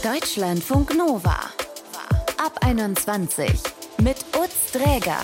Deutschlandfunk Nova. Ab 21 mit Utz Dräger.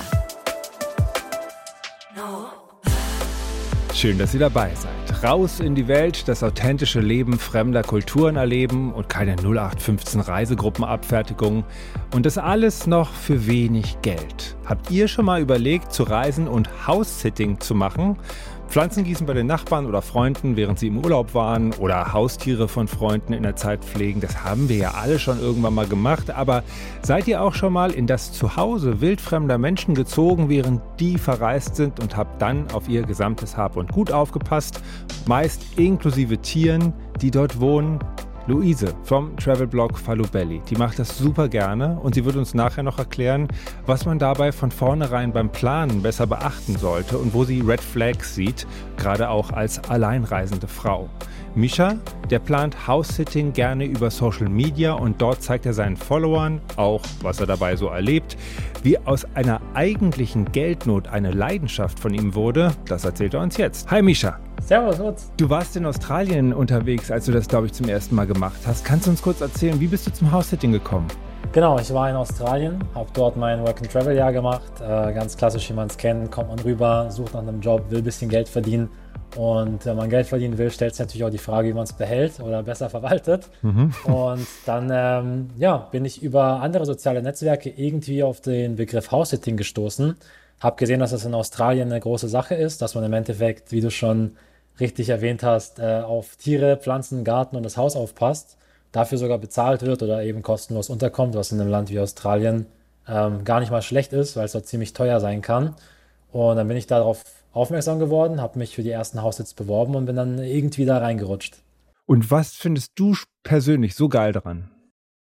Schön, dass ihr dabei seid. Raus in die Welt, das authentische Leben fremder Kulturen erleben und keine 0815 Reisegruppenabfertigung. Und das alles noch für wenig Geld. Habt ihr schon mal überlegt, zu reisen und House-Sitting zu machen? Pflanzen gießen bei den Nachbarn oder Freunden, während sie im Urlaub waren, oder Haustiere von Freunden in der Zeit pflegen. Das haben wir ja alle schon irgendwann mal gemacht. Aber seid ihr auch schon mal in das Zuhause wildfremder Menschen gezogen, während die verreist sind, und habt dann auf ihr gesamtes Hab und Gut aufgepasst? Meist inklusive Tieren, die dort wohnen. Luise vom Travelblog Falubelly, die macht das super gerne, und sie wird uns nachher noch erklären, was man dabei von vornherein beim Planen besser beachten sollte und wo sie Red Flags sieht, gerade auch als alleinreisende Frau. Mischa, der plant House-Sitting gerne über Social Media, und dort zeigt er seinen Followern auch, was er dabei so erlebt. Wie aus einer eigentlichen Geldnot eine Leidenschaft von ihm wurde, das erzählt er uns jetzt. Hi Mischa. Servus, Utz. Du warst in Australien unterwegs, als du das, glaube ich, zum ersten Mal gemacht hast. Kannst du uns kurz erzählen, wie bist du zum House-Sitting gekommen? Genau, ich war in Australien, habe dort mein Work-and-Travel-Jahr gemacht. Ganz klassisch, wie man es kennt, kommt man rüber, sucht nach einem Job, will ein bisschen Geld verdienen. Und wenn man Geld verdienen will, stellt sich natürlich auch die Frage, wie man es behält oder besser verwaltet. Und dann bin ich über andere soziale Netzwerke irgendwie auf den Begriff House-Sitting gestoßen. Habe gesehen, dass das in Australien eine große Sache ist, dass man im Endeffekt, wie du schon richtig erwähnt hast, auf Tiere, Pflanzen, Garten und das Haus aufpasst, dafür sogar bezahlt wird oder eben kostenlos unterkommt, was in einem Land wie Australien gar nicht mal schlecht ist, weil es dort ziemlich teuer sein kann. Und dann bin ich darauf aufmerksam geworden, habe mich für die ersten Haussitz beworben und bin dann irgendwie da reingerutscht. Und was findest du persönlich so geil daran?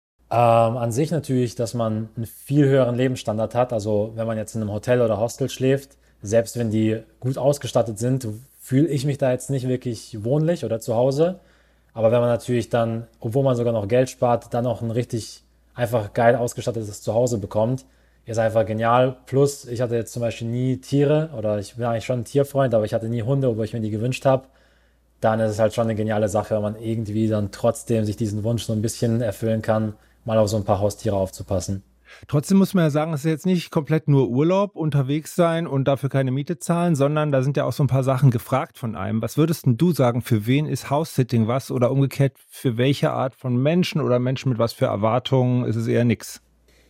An sich natürlich, dass man einen viel höheren Lebensstandard hat. Also wenn man jetzt in einem Hotel oder Hostel schläft, selbst wenn die gut ausgestattet sind, fühle ich mich da jetzt nicht wirklich wohnlich oder zu Hause. Aber wenn man natürlich dann, obwohl man sogar noch Geld spart, dann noch ein richtig einfach geil ausgestattetes Zuhause bekommt, ist einfach genial. Plus, ich hatte jetzt zum Beispiel nie Tiere, oder ich bin eigentlich schon ein Tierfreund, aber ich hatte nie Hunde, obwohl ich mir die gewünscht habe. Dann ist es halt schon eine geniale Sache, wenn man irgendwie dann trotzdem sich diesen Wunsch so ein bisschen erfüllen kann, mal auf so ein paar Haustiere aufzupassen. Trotzdem muss man ja sagen, es ist jetzt nicht komplett nur Urlaub, unterwegs sein und dafür keine Miete zahlen, sondern da sind ja auch so ein paar Sachen gefragt von einem. Was würdest denn du sagen, für wen ist House-Sitting was, oder umgekehrt, für welche Art von Menschen oder Menschen mit was für Erwartungen ist es eher nix?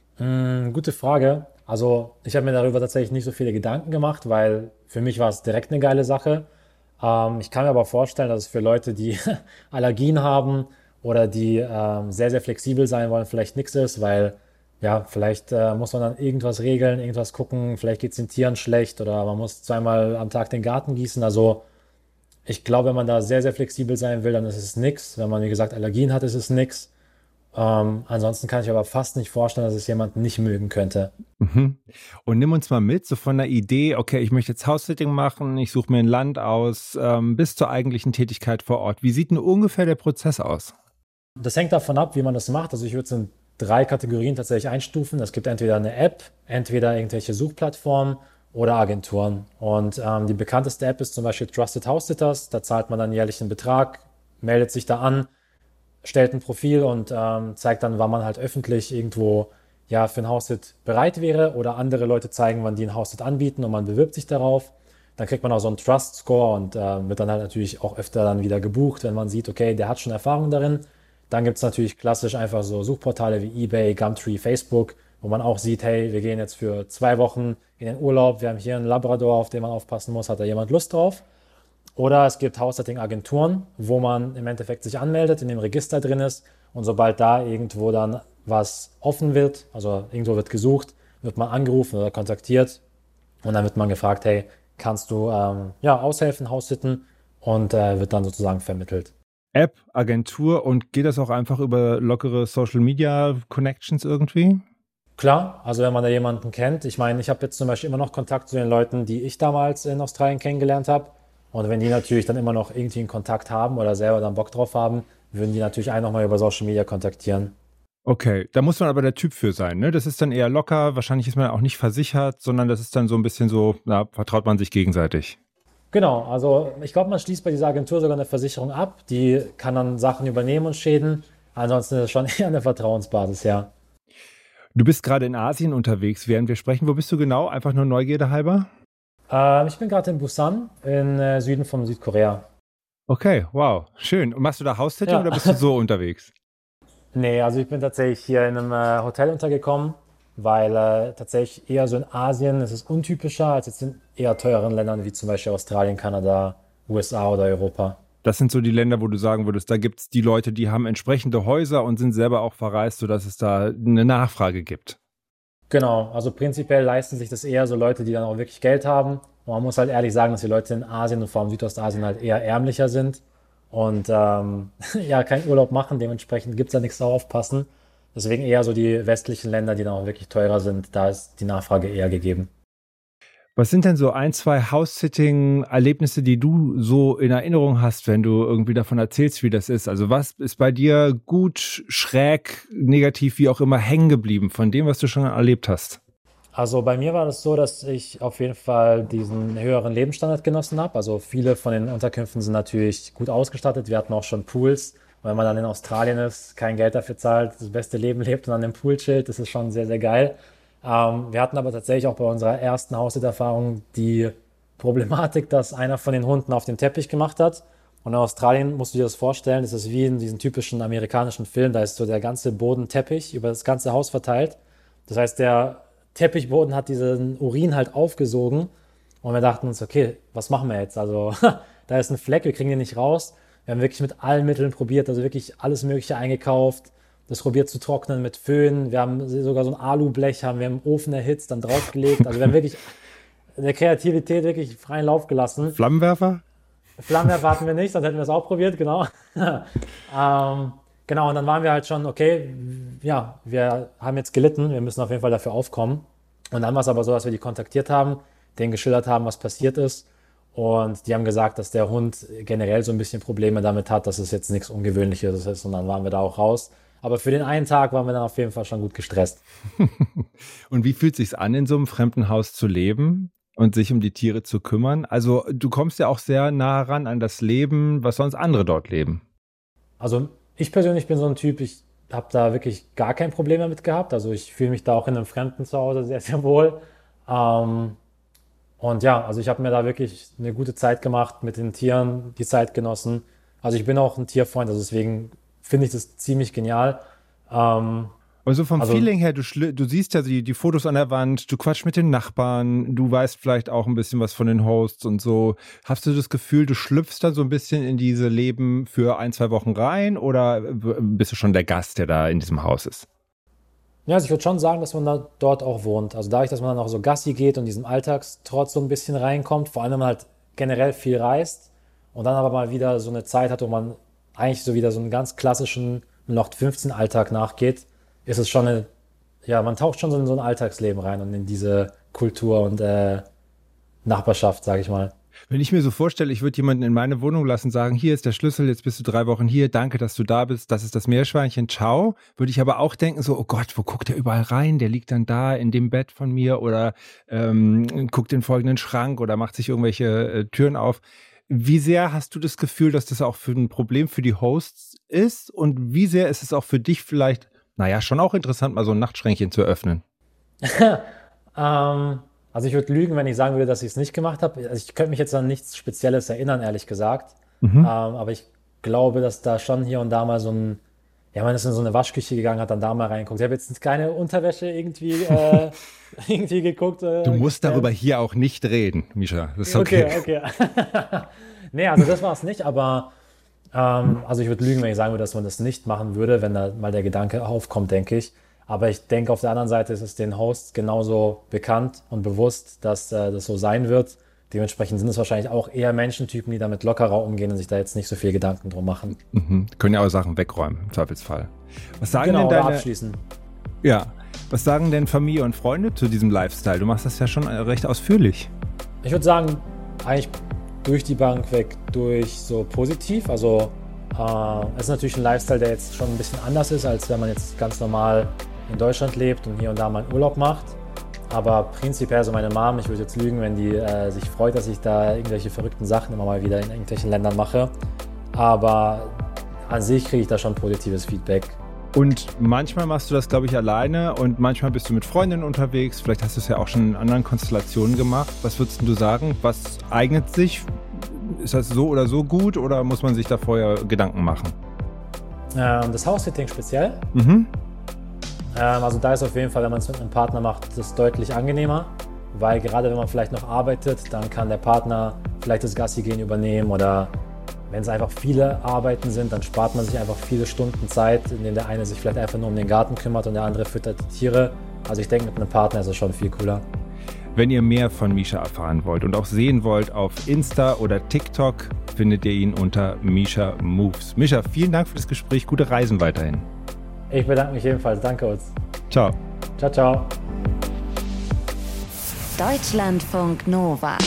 Gute Frage. Also ich habe mir darüber tatsächlich nicht so viele Gedanken gemacht, weil für mich war es direkt eine geile Sache. Ich kann mir aber vorstellen, dass es für Leute, die Allergien haben oder die sehr, sehr flexibel sein wollen, vielleicht nichts ist, weil ja, vielleicht muss man dann irgendwas regeln, irgendwas gucken, vielleicht geht es den Tieren schlecht oder man muss zweimal am Tag den Garten gießen. Also ich glaube, wenn man da sehr, sehr flexibel sein will, dann ist es nix. Wenn man, wie gesagt, Allergien hat, ist es nix. Ansonsten kann ich aber fast nicht vorstellen, dass es jemand nicht mögen könnte. Mhm. Und nimm uns mal mit, so von der Idee, okay, ich möchte jetzt House-Sitting machen, ich suche mir ein Land aus, bis zur eigentlichen Tätigkeit vor Ort. Wie sieht denn ungefähr der Prozess aus? Das hängt davon ab, wie man das macht. Also ich würde es in 3 Kategorien tatsächlich einstufen. Es gibt entweder eine App, entweder irgendwelche Suchplattformen oder Agenturen. Und die bekannteste App ist zum Beispiel Trusted House Sitters. Da zahlt man dann jährlich einen Betrag, meldet sich da an, stellt ein Profil und zeigt dann, wann man halt öffentlich irgendwo ja für ein House-Sit bereit wäre, oder andere Leute zeigen, wann die ein House-Sit anbieten, und man bewirbt sich darauf. Dann kriegt man auch so einen Trust-Score und wird dann halt natürlich auch öfter dann wieder gebucht, wenn man sieht, okay, der hat schon Erfahrung darin. Dann gibt es natürlich klassisch einfach so Suchportale wie eBay, Gumtree, Facebook, wo man auch sieht, hey, wir gehen jetzt für 2 Wochen in den Urlaub, wir haben hier einen Labrador, auf den man aufpassen muss, hat da jemand Lust drauf? Oder es gibt House-Sitting-Agenturen, wo man im Endeffekt sich anmeldet, in dem Register drin ist, und sobald da irgendwo dann was offen wird, also irgendwo wird gesucht, wird man angerufen oder kontaktiert, und dann wird man gefragt, hey, kannst du aushelfen, House-Sitten, und wird dann sozusagen vermittelt. App, Agentur, und geht das auch einfach über lockere Social-Media-Connections irgendwie? Klar, also wenn man da jemanden kennt. Ich meine, ich habe jetzt zum Beispiel immer noch Kontakt zu den Leuten, die ich damals in Australien kennengelernt habe. Und wenn die natürlich dann immer noch irgendwie einen Kontakt haben oder selber dann Bock drauf haben, würden die natürlich einen nochmal über Social Media kontaktieren. Okay, da muss man aber der Typ für sein, ne? Das ist dann eher locker, wahrscheinlich ist man auch nicht versichert, sondern das ist dann so ein bisschen so, vertraut man sich gegenseitig. Genau, also ich glaube, man schließt bei dieser Agentur sogar eine Versicherung ab. Die kann dann Sachen übernehmen und Schäden. Ansonsten ist es schon eher eine Vertrauensbasis, ja. Du bist gerade in Asien unterwegs, während wir sprechen. Wo bist du genau? Einfach nur Neugierde halber? Ich bin gerade in Busan, im Süden von Südkorea. Okay, wow, schön. Und machst du da House-Sitting Ja. oder bist du so unterwegs? Nee, also ich bin tatsächlich hier in einem Hotel untergekommen, weil tatsächlich eher so in Asien ist es untypischer als jetzt in eher teureren Ländern wie zum Beispiel Australien, Kanada, USA oder Europa. Das sind so die Länder, wo du sagen würdest, da gibt es die Leute, die haben entsprechende Häuser und sind selber auch verreist, sodass es da eine Nachfrage gibt. Genau, also prinzipiell leisten sich das eher so Leute, die dann auch wirklich Geld haben. Und man muss halt ehrlich sagen, dass die Leute in Asien und vor allem Südostasien halt eher ärmlicher sind und ja, keinen Urlaub machen. Dementsprechend gibt es da nichts drauf aufpassen. Deswegen eher so die westlichen Länder, die dann auch wirklich teurer sind, da ist die Nachfrage eher gegeben. Was sind denn so ein, zwei House-Sitting-Erlebnisse, die du so in Erinnerung hast, wenn du irgendwie davon erzählst, wie das ist? Also was ist bei dir gut, schräg, negativ, wie auch immer hängen geblieben von dem, was du schon erlebt hast? Also bei mir war das so, dass ich auf jeden Fall diesen höheren Lebensstandard genossen habe. Also viele von den Unterkünften sind natürlich gut ausgestattet. Wir hatten auch schon Pools. Und wenn man dann in Australien ist, kein Geld dafür zahlt, das beste Leben lebt und an dem Pool chillt, das ist schon sehr, sehr geil. Wir hatten aber tatsächlich auch bei unserer ersten Haustiererfahrung die Problematik, dass einer von den Hunden auf den Teppich gemacht hat. Und in Australien musst du dir das vorstellen, das ist wie in diesen typischen amerikanischen Filmen, da ist so der ganze Boden Teppich über das ganze Haus verteilt. Das heißt, der Teppichboden hat diesen Urin halt aufgesogen und wir dachten uns, okay, was machen wir jetzt? Also da ist ein Fleck, wir kriegen den nicht raus. Wir haben wirklich mit allen Mitteln probiert, also wirklich alles Mögliche eingekauft, das probiert zu trocknen mit Föhn. Wir haben sogar so ein Alublech, haben wir im Ofen erhitzt, dann draufgelegt. Also wir haben wirklich der Kreativität wirklich freien Lauf gelassen. Flammenwerfer? Flammenwerfer hatten wir nicht, sonst hätten wir es auch probiert, genau. Genau, und dann waren wir halt schon, okay, ja, wir haben jetzt gelitten, wir müssen auf jeden Fall dafür aufkommen. Und dann war es aber so, dass wir die kontaktiert haben, denen geschildert haben, was passiert ist. Und die haben gesagt, dass der Hund generell so ein bisschen Probleme damit hat, dass es jetzt nichts Ungewöhnliches ist. Und dann waren wir da auch raus. Aber für den einen Tag waren wir dann auf jeden Fall schon gut gestresst. Und wie fühlt es sich an, in so einem fremden Haus zu leben und sich um die Tiere zu kümmern? Also du kommst ja auch sehr nah ran an das Leben, was sonst andere dort leben. Also ich persönlich bin so ein Typ, ich habe da wirklich gar kein Problem damit gehabt. Also ich fühle mich da auch in einem fremden Zuhause sehr, sehr wohl. Und ja, also ich habe mir da wirklich eine gute Zeit gemacht mit den Tieren, die Zeit genossen. Also ich bin auch ein Tierfreund, also deswegen finde ich das ziemlich genial. Also vom Feeling her, du siehst ja die Fotos an der Wand, du quatschst mit den Nachbarn, du weißt vielleicht auch ein bisschen was von den Hosts und so. Hast du das Gefühl, du schlüpfst da so ein bisschen in diese Leben für 1-2 Wochen rein oder bist du schon der Gast, der da in diesem Haus ist? Ja, also ich würde schon sagen, dass man da dort auch wohnt. Also dadurch, dass man dann auch so Gassi geht und diesen Alltagstrotz so ein bisschen reinkommt, vor allem wenn man halt generell viel reist und dann aber mal wieder so eine Zeit hat, wo man eigentlich so wieder so einen ganz klassischen 0815-Alltag nachgeht, ist es schon ja, man taucht schon so in so ein Alltagsleben rein und in diese Kultur und Nachbarschaft, sage ich mal. Wenn ich mir so vorstelle, ich würde jemanden in meine Wohnung lassen, sagen, hier ist der Schlüssel, jetzt bist du 3 Wochen hier, danke, dass du da bist, das ist das Meerschweinchen, ciao, würde ich aber auch denken so, oh Gott, wo guckt der überall rein? Der liegt dann da in dem Bett von mir oder guckt in folgenden Schrank oder macht sich irgendwelche Türen auf. Wie sehr hast du das Gefühl, dass das auch für ein Problem für die Hosts ist und wie sehr ist es auch für dich vielleicht, naja, schon auch interessant, mal so ein Nachtschränkchen zu öffnen? Also ich würde lügen, wenn ich sagen würde, dass ich es nicht gemacht habe. Also ich könnte mich jetzt an nichts Spezielles erinnern, ehrlich gesagt. Aber ich glaube, dass da schon hier und da mal so ein, ja, man ist in so eine Waschküche gegangen, hat dann da mal reingeguckt. Ich habe jetzt keine Unterwäsche irgendwie geguckt. Du musst darüber hier auch nicht reden, Mischa. Das ist okay. Okay. Nee, also das war es nicht, aber also ich würde lügen, wenn ich sagen würde, dass man das nicht machen würde, wenn da mal der Gedanke aufkommt, denke ich. Aber ich denke, auf der anderen Seite ist es den Hosts genauso bekannt und bewusst, dass das so sein wird. Dementsprechend sind es wahrscheinlich auch eher Menschentypen, die damit lockerer umgehen und sich da jetzt nicht so viel Gedanken drum machen. Können ja auch Sachen wegräumen, im Zweifelsfall. Was sagen genau, denn deine, oder abschließen. Ja, was sagen denn Familie und Freunde zu diesem Lifestyle? Du machst das ja schon recht ausführlich. Ich würde sagen, eigentlich durch die Bank weg, durch so positiv. Also es ist natürlich ein Lifestyle, der jetzt schon ein bisschen anders ist, als wenn man jetzt ganz normal in Deutschland lebt und hier und da mal einen Urlaub macht. Aber prinzipiell, so meine Mom, ich würde jetzt lügen, wenn die sich freut, dass ich da irgendwelche verrückten Sachen immer mal wieder in irgendwelchen Ländern mache. Aber an sich kriege ich da schon positives Feedback. Und manchmal machst du das, glaube ich, alleine und manchmal bist du mit Freundinnen unterwegs. Vielleicht hast du es ja auch schon in anderen Konstellationen gemacht. Was würdest du sagen? Was eignet sich? Ist das so oder so gut oder muss man sich da vorher Gedanken machen? Das House-Sitting speziell. Also da ist auf jeden Fall, wenn man es mit einem Partner macht, das deutlich angenehmer. Weil gerade wenn man vielleicht noch arbeitet, dann kann der Partner vielleicht das Gassi-Gehen übernehmen oder wenn es einfach viele Arbeiten sind, dann spart man sich einfach viele Stunden Zeit, indem der eine sich vielleicht einfach nur um den Garten kümmert und der andere füttert die Tiere. Also ich denke, mit einem Partner ist es schon viel cooler. Wenn ihr mehr von Misha erfahren wollt und auch sehen wollt auf Insta oder TikTok, findet ihr ihn unter Misha Moves. Misha, vielen Dank für das Gespräch. Gute Reisen weiterhin. Ich bedanke mich ebenfalls. Danke uns. Ciao. Ciao, ciao. Deutschlandfunk Nova.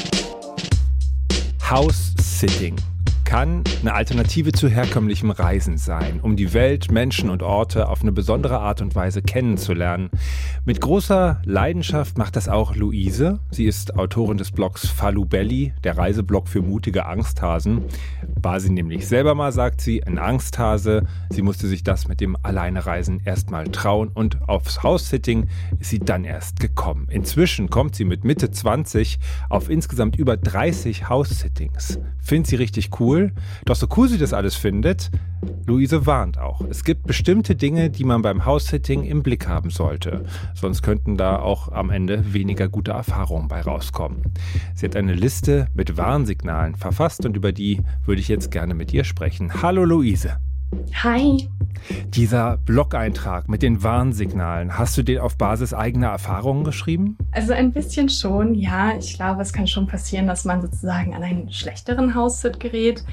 House-Sitting kann eine Alternative zu herkömmlichem Reisen sein, um die Welt, Menschen und Orte auf eine besondere Art und Weise kennenzulernen. Mit großer Leidenschaft macht das auch Luise. Sie ist Autorin des Blogs Falubelly, der Reiseblog für mutige Angsthasen. War sie nämlich selber mal, sagt sie, ein Angsthase. Sie musste sich das mit dem Alleinereisen erst mal trauen und aufs House-Sitting ist sie dann erst gekommen. Inzwischen kommt sie mit Mitte 20 auf insgesamt über 30 House-Sittings. Findet sie richtig cool. Doch so cool sie das alles findet, Luise warnt auch. Es gibt bestimmte Dinge, die man beim House-Sitting im Blick haben sollte. Sonst könnten da auch am Ende weniger gute Erfahrungen bei rauskommen. Sie hat eine Liste mit Warnsignalen verfasst und über die würde ich jetzt gerne mit ihr sprechen. Hallo Luise. Hi. Dieser Blog-Eintrag mit den Warnsignalen, hast du den auf Basis eigener Erfahrungen geschrieben? Also ein bisschen schon, ja. Ich glaube, es kann schon passieren, dass man sozusagen an einen schlechteren House-Sit gerät.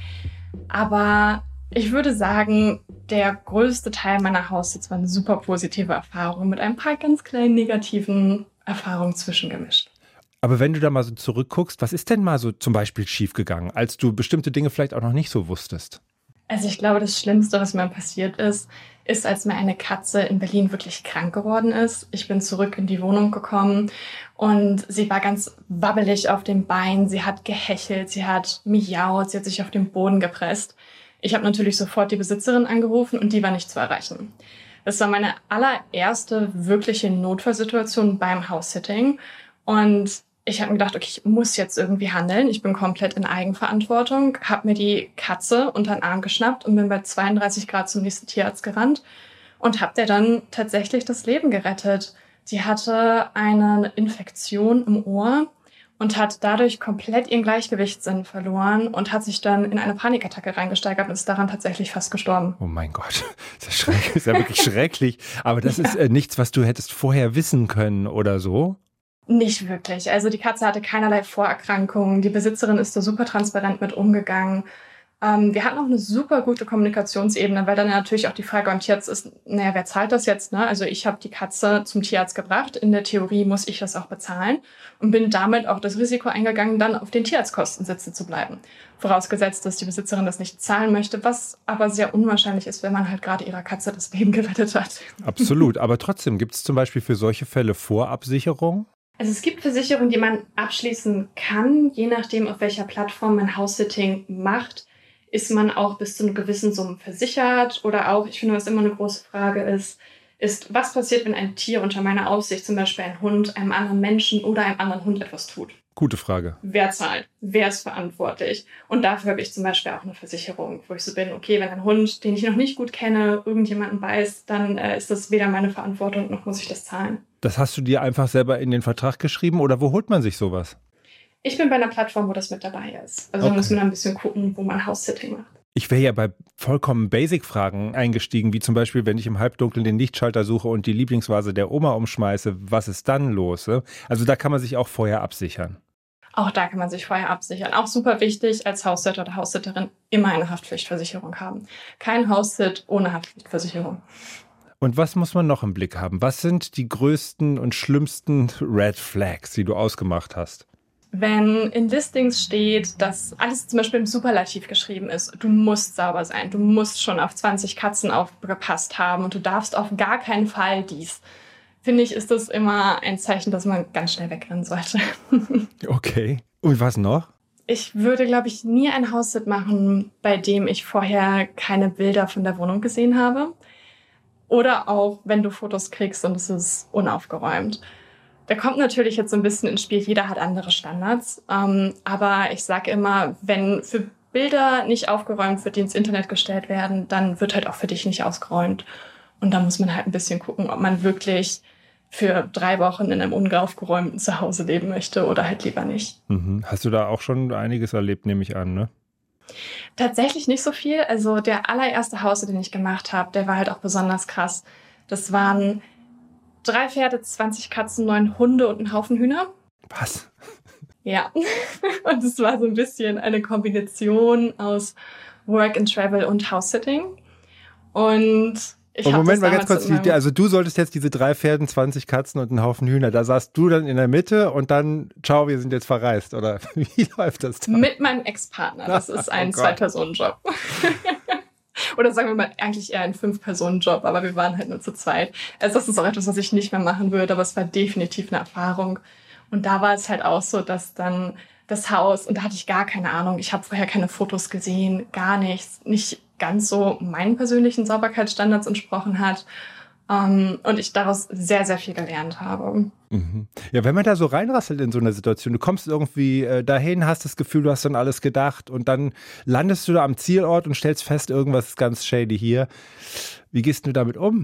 Aber ich würde sagen, der größte Teil meiner House-Sits waren super positive Erfahrungen mit ein paar ganz kleinen negativen Erfahrungen zwischengemischt. Aber wenn du da mal so zurückguckst, was ist denn mal so zum Beispiel schiefgegangen, als du bestimmte Dinge vielleicht auch noch nicht so wusstest? Also ich glaube, das Schlimmste, was mir passiert ist, als mir eine Katze in Berlin wirklich krank geworden ist. Ich bin zurück in die Wohnung gekommen und sie war ganz wabbelig auf den Beinen. Sie hat gehechelt, sie hat miaut, sie hat sich auf den Boden gepresst. Ich habe natürlich sofort die Besitzerin angerufen und die war nicht zu erreichen. Das war meine allererste wirkliche Notfallsituation beim House-Sitting und ich habe mir gedacht, okay, ich muss jetzt irgendwie handeln. Ich bin komplett in Eigenverantwortung, habe mir die Katze unter den Arm geschnappt und bin bei 32 Grad zum nächsten Tierarzt gerannt und habe der dann tatsächlich das Leben gerettet. Sie hatte eine Infektion im Ohr und hat dadurch komplett ihren Gleichgewichtssinn verloren und hat sich dann in eine Panikattacke reingesteigert und ist daran tatsächlich fast gestorben. Oh mein Gott, das ist ja wirklich schrecklich. Aber das ist nichts, was du hättest vorher wissen können oder so? Nicht wirklich. Also die Katze hatte keinerlei Vorerkrankungen. Die Besitzerin ist da super transparent mit umgegangen. Wir hatten auch eine super gute Kommunikationsebene, weil dann natürlich auch die Frage beim Tierarzt ist, naja, wer zahlt das jetzt? Ne? Also ich habe die Katze zum Tierarzt gebracht. In der Theorie muss ich das auch bezahlen und bin damit auch das Risiko eingegangen, dann auf den Tierarztkosten sitzen zu bleiben. Vorausgesetzt, dass die Besitzerin das nicht zahlen möchte, was aber sehr unwahrscheinlich ist, wenn man halt gerade ihrer Katze das Leben gerettet hat. Absolut, aber trotzdem, gibt es zum Beispiel für solche Fälle Vorabsicherung? Also es gibt Versicherungen, die man abschließen kann. Je nachdem, auf welcher Plattform man House-Sitting macht, ist man auch bis zu einer gewissen Summe versichert. Oder auch, ich finde, was immer eine große Frage ist, was passiert, wenn ein Tier unter meiner Aufsicht, zum Beispiel ein Hund, einem anderen Menschen oder einem anderen Hund etwas tut? Gute Frage. Wer zahlt? Wer ist verantwortlich? Und dafür habe ich zum Beispiel auch eine Versicherung, wo ich so bin, okay, wenn ein Hund, den ich noch nicht gut kenne, irgendjemanden beißt, dann ist das weder meine Verantwortung, noch muss ich das zahlen. Das hast du dir einfach selber in den Vertrag geschrieben oder wo holt man sich sowas? Ich bin bei einer Plattform, wo das mit dabei ist. Also okay. Da muss man ein bisschen gucken, wo man House-Sitting macht. Ich wäre ja bei vollkommen Basic-Fragen eingestiegen, wie zum Beispiel, wenn ich im Halbdunkeln den Lichtschalter suche und die Lieblingsvase der Oma umschmeiße, was ist dann los? Also da kann man sich auch vorher absichern. Auch da kann man sich vorher absichern. Auch super wichtig, als House-Sitter oder House-Sitterin immer eine Haftpflichtversicherung haben. Kein House-Sit ohne Haftpflichtversicherung. Und was muss man noch im Blick haben? Was sind die größten und schlimmsten Red Flags, die du ausgemacht hast? Wenn in Listings steht, dass alles zum Beispiel im Superlativ geschrieben ist, du musst sauber sein, du musst schon auf 20 Katzen aufgepasst haben und du darfst auf gar keinen Fall dies, finde ich, ist das immer ein Zeichen, dass man ganz schnell wegrennen sollte. Okay. Und was noch? Ich würde, glaube ich, nie ein House-Sit machen, bei dem ich vorher keine Bilder von der Wohnung gesehen habe. Oder auch, wenn du Fotos kriegst und es ist unaufgeräumt. Da kommt natürlich jetzt so ein bisschen ins Spiel, jeder hat andere Standards. Aber ich sage immer, wenn für Bilder nicht aufgeräumt wird, die ins Internet gestellt werden, dann wird halt auch für dich nicht ausgeräumt. Und da muss man halt ein bisschen gucken, ob man wirklich für 3 Wochen in einem unaufgeräumten Zuhause leben möchte oder halt lieber nicht. Hast du da auch schon einiges erlebt, nehme ich an, ne? Tatsächlich nicht so viel. Also der allererste Haus, den ich gemacht habe, der war halt auch besonders krass. Das waren 3 Pferde, 20 Katzen, 9 Hunde und ein Haufen Hühner. Was? Ja. Und es war so ein bisschen eine Kombination aus Work and Travel und House-Sitting. Und Moment mal ganz kurz, also du solltest jetzt diese 3 Pferden, 20 Katzen und einen Haufen Hühner, da saßt du dann in der Mitte und dann, ciao, wir sind jetzt verreist, oder wie läuft das dann? Mit meinem Ex-Partner, das ist ein 2-Personen-Job. Oder sagen wir mal, eigentlich eher ein 5-Personen-Job, aber wir waren halt nur zu zweit. Also das ist auch etwas, was ich nicht mehr machen würde, aber es war definitiv eine Erfahrung. Und da war es halt auch so, dass dann das Haus, und da hatte ich gar keine Ahnung, ich habe vorher keine Fotos gesehen, gar nichts, nicht ganz so meinen persönlichen Sauberkeitsstandards entsprochen hat. Und ich daraus sehr, sehr viel gelernt habe. Ja, wenn man da so reinrasselt in so eine Situation, du kommst irgendwie dahin, hast das Gefühl, du hast dann alles gedacht und dann landest du da am Zielort und stellst fest, irgendwas ist ganz shady hier. Wie gehst du damit um?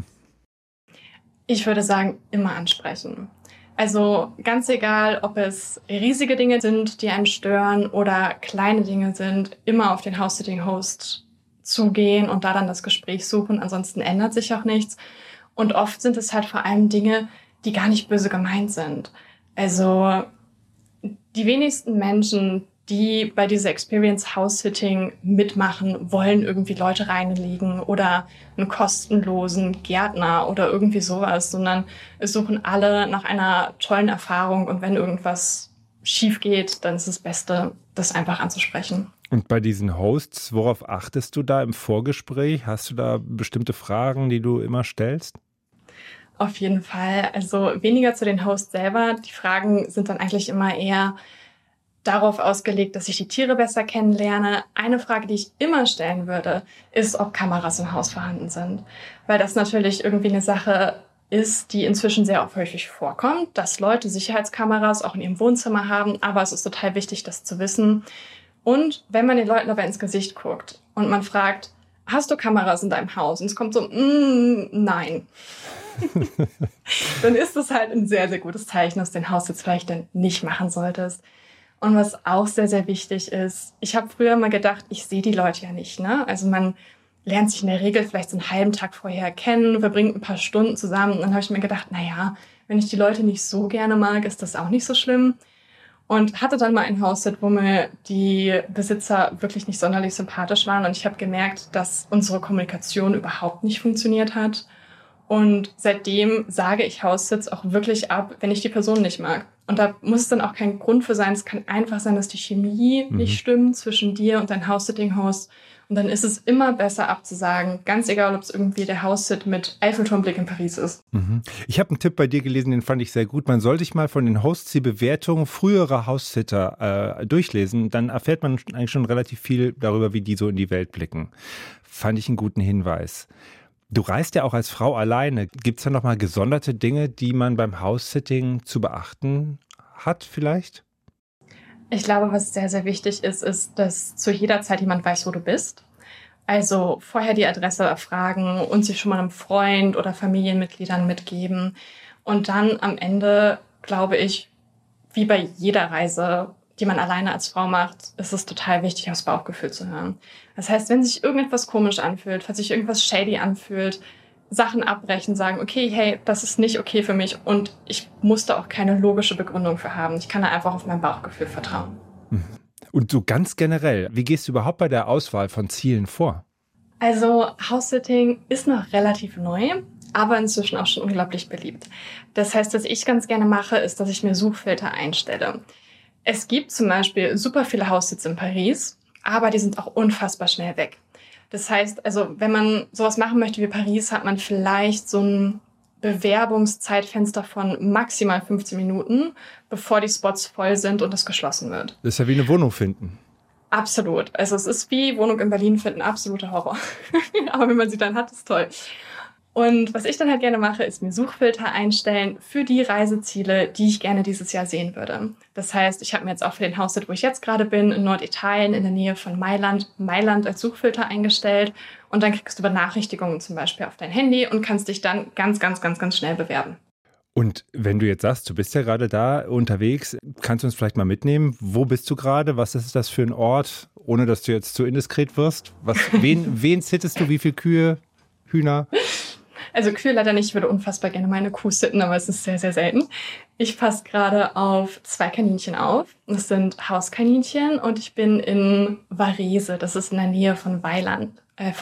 Ich würde sagen, immer ansprechen. Also ganz egal, ob es riesige Dinge sind, die einen stören oder kleine Dinge sind, immer auf den House-Sitting-Host zugehen und da dann das Gespräch suchen. Ansonsten ändert sich auch nichts. Und oft sind es halt vor allem Dinge, die gar nicht böse gemeint sind. Also die wenigsten Menschen, die bei dieser Experience House-Sitting mitmachen, wollen irgendwie Leute reinlegen oder einen kostenlosen Gärtner oder irgendwie sowas, sondern es suchen alle nach einer tollen Erfahrung und wenn irgendwas schief geht, dann ist das Beste, das einfach anzusprechen. Und bei diesen Hosts, worauf achtest du da im Vorgespräch? Hast du da bestimmte Fragen, die du immer stellst? Auf jeden Fall. Also weniger zu den Hosts selber. Die Fragen sind dann eigentlich immer eher darauf ausgelegt, dass ich die Tiere besser kennenlerne. Eine Frage, die ich immer stellen würde, ist, ob Kameras im Haus vorhanden sind. Weil das natürlich irgendwie eine Sache ist, die inzwischen sehr häufig vorkommt, dass Leute Sicherheitskameras auch in ihrem Wohnzimmer haben. Aber es ist total wichtig, das zu wissen. Und wenn man den Leuten aber ins Gesicht guckt und man fragt, hast du Kameras in deinem Haus? Und es kommt so, nein. Dann ist das halt ein sehr, sehr gutes Zeichen, dass du den Haussitz vielleicht dann nicht machen solltest. Und was auch sehr, sehr wichtig ist, ich habe früher mal gedacht, ich sehe die Leute ja nicht, ne? Also man lernt sich in der Regel vielleicht so einen halben Tag vorher kennen, verbringt ein paar Stunden zusammen. Und dann habe ich mir gedacht, naja, wenn ich die Leute nicht so gerne mag, ist das auch nicht so schlimm. Und hatte dann mal ein Haussit, wo mir die Besitzer wirklich nicht sonderlich sympathisch waren. Und ich habe gemerkt, dass unsere Kommunikation überhaupt nicht funktioniert hat. Und seitdem sage ich Haussitz auch wirklich ab, wenn ich die Person nicht mag. Und da muss es dann auch kein Grund für sein. Es kann einfach sein, dass die Chemie nicht stimmt zwischen dir und deinem House-Sitting-Host. Und dann ist es immer besser abzusagen, ganz egal, ob es irgendwie der House-Sit mit Eiffelturmblick in Paris ist. Ich habe einen Tipp bei dir gelesen, den fand ich sehr gut. Man soll sich mal von den Hosts die Bewertungen früherer House-Sitter durchlesen. Dann erfährt man eigentlich schon relativ viel darüber, wie die so in die Welt blicken. Fand ich einen guten Hinweis. Du reist ja auch als Frau alleine. Gibt es da nochmal gesonderte Dinge, die man beim House-Sitting zu beachten hat vielleicht? Ich glaube, was sehr, sehr wichtig ist, dass zu jeder Zeit jemand weiß, wo du bist. Also vorher die Adresse erfragen und sich schon mal einem Freund oder Familienmitgliedern mitgeben. Und dann am Ende, glaube ich, wie bei jeder Reise, die man alleine als Frau macht, ist es total wichtig, aufs Bauchgefühl zu hören. Das heißt, wenn sich irgendetwas komisch anfühlt, falls sich irgendwas shady anfühlt, Sachen abbrechen, sagen, okay, hey, das ist nicht okay für mich und ich musste auch keine logische Begründung für haben. Ich kann da einfach auf mein Bauchgefühl vertrauen. Und so ganz generell, wie gehst du überhaupt bei der Auswahl von Zielen vor? Also House-Sitting ist noch relativ neu, aber inzwischen auch schon unglaublich beliebt. Das heißt, was ich ganz gerne mache, ist, dass ich mir Suchfilter einstelle. Es gibt zum Beispiel super viele House-Sits in Paris, aber die sind auch unfassbar schnell weg. Das heißt, also wenn man sowas machen möchte wie Paris, hat man vielleicht so ein Bewerbungszeitfenster von maximal 15 Minuten, bevor die Spots voll sind und es geschlossen wird. Das ist ja wie eine Wohnung finden. Absolut. Also es ist wie Wohnung in Berlin finden, absoluter Horror. Aber wenn man sie dann hat, ist toll. Und was ich dann halt gerne mache, ist mir Suchfilter einstellen für die Reiseziele, die ich gerne dieses Jahr sehen würde. Das heißt, ich habe mir jetzt auch für den Haussit, wo ich jetzt gerade bin, in Norditalien in der Nähe von Mailand als Suchfilter eingestellt. Und dann kriegst du Benachrichtigungen zum Beispiel auf dein Handy und kannst dich dann ganz schnell bewerben. Und wenn du jetzt sagst, du bist ja gerade da unterwegs, kannst du uns vielleicht mal mitnehmen? Wo bist du gerade? Was ist das für ein Ort? Ohne, dass du jetzt zu indiskret wirst. Wen sittest du? Wie viele Kühe, Hühner? Also Kühe leider nicht. Ich würde unfassbar gerne meine Kuh sitten, aber es ist sehr selten. Ich passe gerade auf 2 Kaninchen auf. Das sind Hauskaninchen und ich bin in Varese. Das ist in der Nähe von Mailand,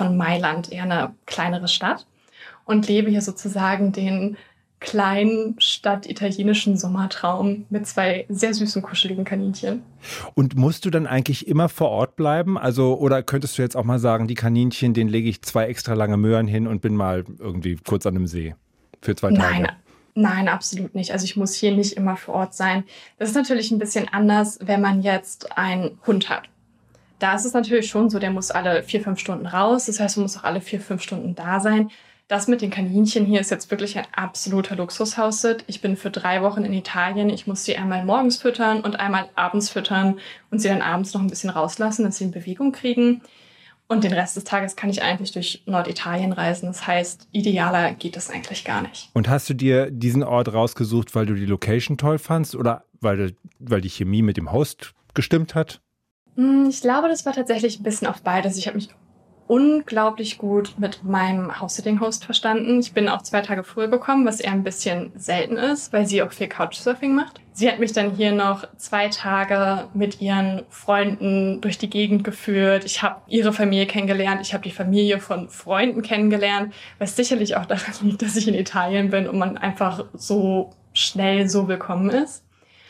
eher eine kleinere Stadt. Und lebe hier sozusagen den kleinen stadtitalienischen Sommertraum mit 2 sehr süßen, kuscheligen Kaninchen. Und musst du dann eigentlich immer vor Ort bleiben? Also, oder könntest du jetzt auch mal sagen, die Kaninchen, denen lege ich 2 extra lange Möhren hin und bin mal irgendwie kurz an einem See für 2 Tage? Nein, absolut nicht. Also ich muss hier nicht immer vor Ort sein. Das ist natürlich ein bisschen anders, wenn man jetzt einen Hund hat. Da ist es natürlich schon so, der muss alle 4-5 Stunden raus. Das heißt, man muss auch alle 4-5 Stunden da sein. Das mit den Kaninchen hier ist jetzt wirklich ein absoluter Luxushaussit. Ich bin für 3 Wochen in Italien. Ich muss sie einmal morgens füttern und einmal abends füttern und sie dann abends noch ein bisschen rauslassen, dass sie in Bewegung kriegen. Und den Rest des Tages kann ich eigentlich durch Norditalien reisen. Das heißt, idealer geht es eigentlich gar nicht. Und hast du dir diesen Ort rausgesucht, weil du die Location toll fandst oder weil die Chemie mit dem Host gestimmt hat? Ich glaube, das war tatsächlich ein bisschen auf beides. Ich habe mich unglaublich gut mit meinem House-Sitting-Host verstanden. Ich bin auch 2 Tage früher gekommen, was eher ein bisschen selten ist, weil sie auch viel Couchsurfing macht. Sie hat mich dann hier noch 2 Tage mit ihren Freunden durch die Gegend geführt. Ich habe ihre Familie kennengelernt. Ich habe die Familie von Freunden kennengelernt, was sicherlich auch daran liegt, dass ich in Italien bin und man einfach so schnell so willkommen ist.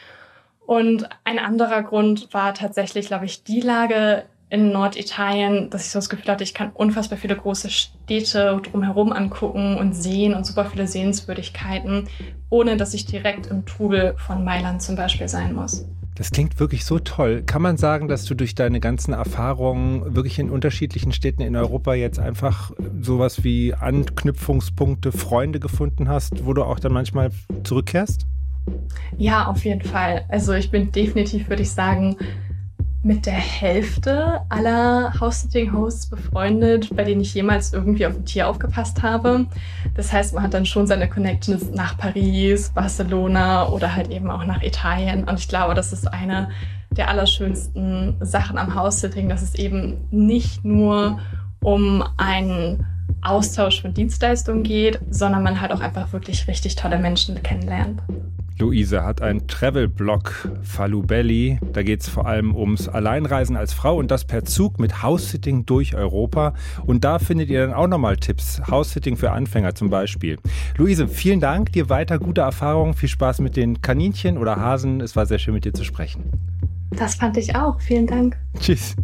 Und ein anderer Grund war tatsächlich, glaube ich, die Lage in Norditalien, dass ich so das Gefühl hatte, ich kann unfassbar viele große Städte drumherum angucken und sehen und super viele Sehenswürdigkeiten, ohne dass ich direkt im Trubel von Mailand zum Beispiel sein muss. Das klingt wirklich so toll. Kann man sagen, dass du durch deine ganzen Erfahrungen wirklich in unterschiedlichen Städten in Europa jetzt einfach sowas wie Anknüpfungspunkte, Freunde gefunden hast, wo du auch dann manchmal zurückkehrst? Ja, auf jeden Fall. Also ich bin definitiv, würde ich sagen, mit der Hälfte aller House-Sitting-Hosts befreundet, bei denen ich jemals irgendwie auf ein Tier aufgepasst habe. Das heißt, man hat dann schon seine Connections nach Paris, Barcelona oder halt eben auch nach Italien. Und ich glaube, das ist eine der allerschönsten Sachen am House-Sitting, dass es eben nicht nur um einen Austausch von Dienstleistungen geht, sondern man halt auch einfach wirklich richtig tolle Menschen kennenlernt. Luise hat einen Travel-Blog, Falubelli. Da geht es vor allem ums Alleinreisen als Frau und das per Zug mit House-Sitting durch Europa. Und da findet ihr dann auch nochmal Tipps. House-Sitting für Anfänger zum Beispiel. Luise, vielen Dank. Dir weiter gute Erfahrungen. Viel Spaß mit den Kaninchen oder Hasen. Es war sehr schön, mit dir zu sprechen. Das fand ich auch. Vielen Dank. Tschüss.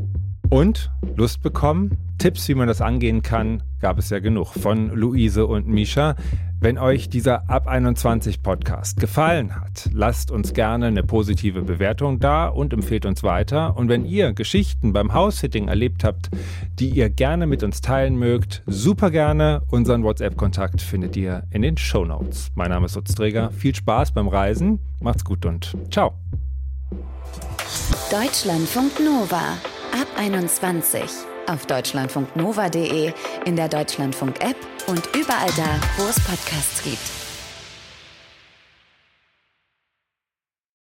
Und Lust bekommen? Tipps, wie man das angehen kann, gab es ja genug von Luise und Mischa. Wenn euch dieser Ab 21 Podcast gefallen hat, lasst uns gerne eine positive Bewertung da und empfehlt uns weiter. Und wenn ihr Geschichten beim House-Sitting erlebt habt, die ihr gerne mit uns teilen mögt, super gerne. Unseren WhatsApp-Kontakt findet ihr in den Shownotes. Mein Name ist Lutz Träger. Viel Spaß beim Reisen. Macht's gut und ciao. Deutschlandfunk Nova. Ab 21. Auf deutschlandfunknova.de, in der Deutschlandfunk-App und überall da, wo es Podcasts gibt.